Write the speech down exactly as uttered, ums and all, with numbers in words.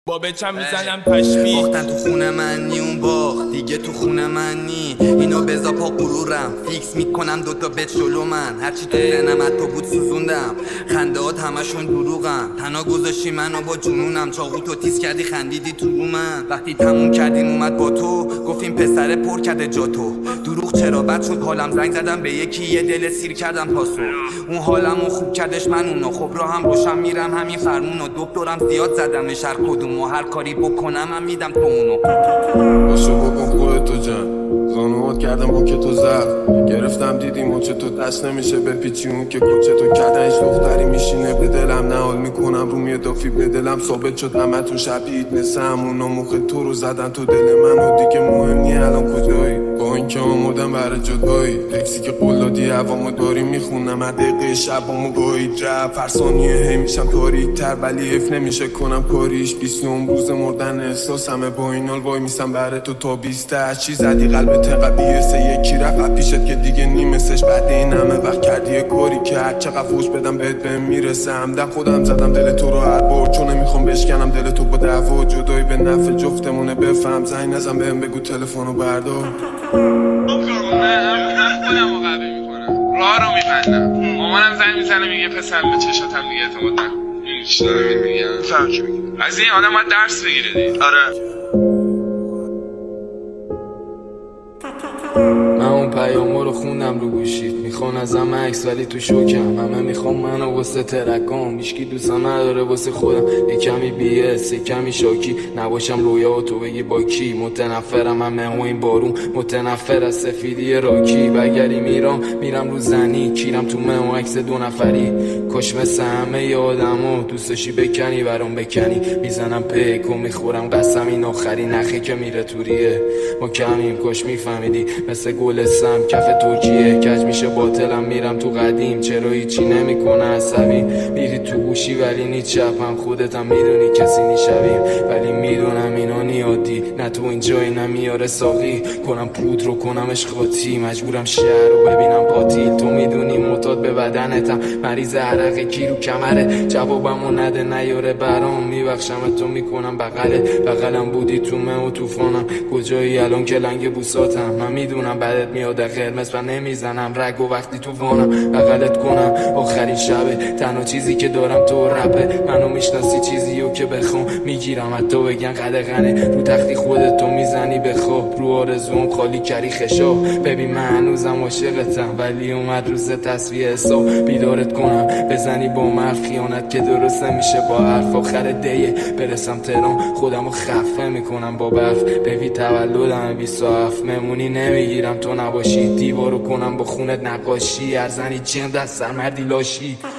با بچم میزنم پشمی باختن تو خونه من نی اون باخت دیگه تو خونه من نی اینو بزا پا غرورم فیکس میکنم دوتا بت جلو من هرچی تو ذهنم تو بود سوزوندم خنده هات همشون دروغم تنها گذاشتی منو با جنونم چاقو تو تیز کردی خندیدی تو رو من وقتی تموم کردیم اومد با تو گفتیم پسر پر کرده جا تو دروغ چرا بد شد حالم زنگ زدم به یکی یه دل سیر کردم پاسو اون حالمو خوب کردش من اونو خب را هم روشن میرم همین فرمونو دکترم زیاد زدمش هر کدومو هر کاری بکنم من میدم تو اونو باشو بکن خودتو جن زانوات کردم با که تو زد گرفتم دیدی مچه تو دست نمیشه بپیچی اون که کوچه تو کردن هیچ دختری میشینه به دلم نهال میکنم روم یه دافی به دلم ثابت شد همه تو شبیهید مثل همونا مخ تو رو زدن تو دل من و دیگه مهم نی الان کجایی با اینکه آمودم برای جدایی تکسی که قول دادی هوامو داری میخونم هر دقیقه شبامو گاهی رفت هر ثانیه هی میشم تاریک تر ولی حیف نمیشه کنم کاریش بیستم روز مردن احساسمه با این حال وای میسم برای تو تا بیسته چی زدی قلبت قبیه سه یکی رفت پیشت که دیگه نیمسش بعد این همه وقت کردی یه کاری که هر چقدر فوش بدم بهت بهم میرسه همدم خودم زدم دل تو رو هر بار چون نمیخوام بشکنم دل تو با دعوا جدایی به نفع جفتمونه بفهم زنگ نزن بهم بگو تلفنو بردار من خودم رو قوی میکنم راه رو میبندم مامانم زنگ میزنه میگه پسر به چشاتم دیگه اعتماد نکن این چی داره میگم فهم چی میگم از این آدم باید درس بگیره دیگه آره من اون پیامو رو خوندم رو گوشید میخوان ازم عکس ولی تو شوکم همه میخوام منو واسه ترکام هیچکی دوستم نداره واسه خودم یه کمی بی اس یه کمی شاکی نباشم رویا و تو بگی با کی متنفرم همه و این بارون متنفر از سفیدی راکی بگری میرم میرم رو زنی کیرم تو مه و عکس دو نفری کاش مثل همه ی آدمو دوستشی بکنی برام بکنی میزنم پیک و میخورم قسم این آخری نخه که میره توریه ما کمیم کاش میفهمیدی مثل گل سم کف ترکیه کج میشه باطلم میرم تو قدیم چرا هیچی نمیکنه عصبی میری تو گوشی ولی نی چپم خودتم میدونی کسی نیشویم ولی میدونم اینا نیادی نه تو این جای نمیاره ساقی کنم پود رو کنمش خاطی مجبورم شهر رو ببینم پاتیل تو میدونی معتاد به بدنتم مریض عرق کی رو کمره جوابمو نده نیاره برام میبخشم تو میکنم بغلت بغلم بودی تو مه و توفانم کجایی الان که لنگ بوساتم من میدونم بعدت میاد قرمز و نمیزنم رگ و وقتی تو وانم بغلت کنم آخرین شبه تنها چیزی که دارم تو رپه منو میشناسی چیزیو که بخوام میگیرم حتی بگن قدغنه رو تختی خودتو میزنی بخواب رو آرزوم خالی کری خشا ببین من هنوزم عاشقتم ولی اومد روز تصویه حساب بیدارت کنم بزنی با مرد خیانت که درست نمیشه با حرف آخر دیه برسم تهران خودمو خفه میکنم با برف ببی تولدم بیست و هفت ممونی نمیگیرم تو نباشی دیوارو کنم با خونت نقاشی ارزنی چند دست سرمردی لاشی